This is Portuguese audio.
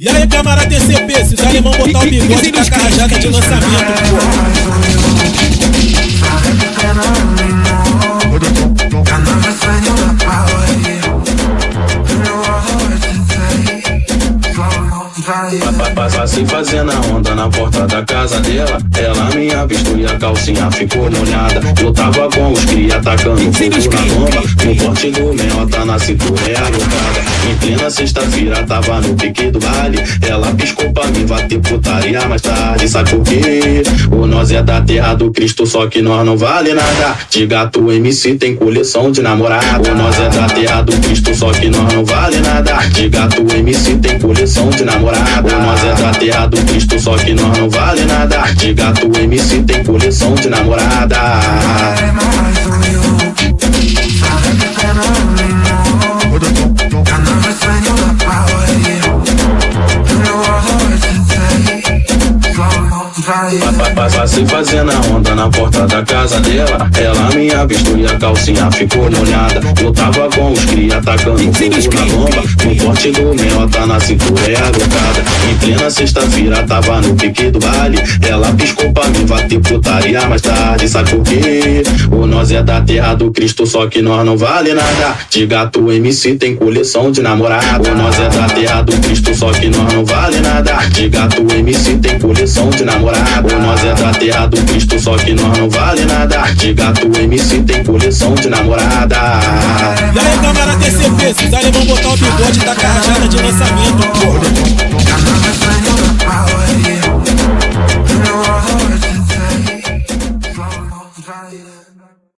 E aí, câmara TCP, se os alemão botar o bigode, tá carrajada de lançamento, porra. Passei fazendo a onda na porta da casa dela. Ela me avistou e a calcinha ficou molhada. Eu tava com os cria atacando fogo na bomba. O porte do meiota na cintura é alocada. Em plena sexta-feira tava no pique do baile. Ela piscou pra mim, vai ter putaria mais tarde. Sabe por quê? O nós é da terra do Cristo, só que nós não vale nada. De gato MC tem coleção de namorada. O nós é da terra do Cristo, só que nós não vale nada. De gato MC tem coleção de namorada. O nós é da terra do Cristo, só que nós não vale nada. De gato MC tem coleção de namorada. Passei fazendo a onda na porta da casa dela. Ela me avistou e a calcinha ficou molhada. Eu tava com os cria atacando fogo na bomba. O porte do meiota na cintura é alocada. Em plena sexta-feira tava no pique do baile. Ela piscou pra mim, vai ter putaria mais tarde. Sabe por quê? O nós é da terra do Cristo, só que nós não vale nada. De gato MC tem coleção de namorada. O nós é da terra do Cristo, só que nós não vale nada. De gato MC tem coleção de namorada. O nós é da terra do Cristo, só que nós não vale nada. De gato MC tem coleção de namorada. E aí, câmara TCP, se os alemão botar o bigode, tá carrajada de lançamento, porra.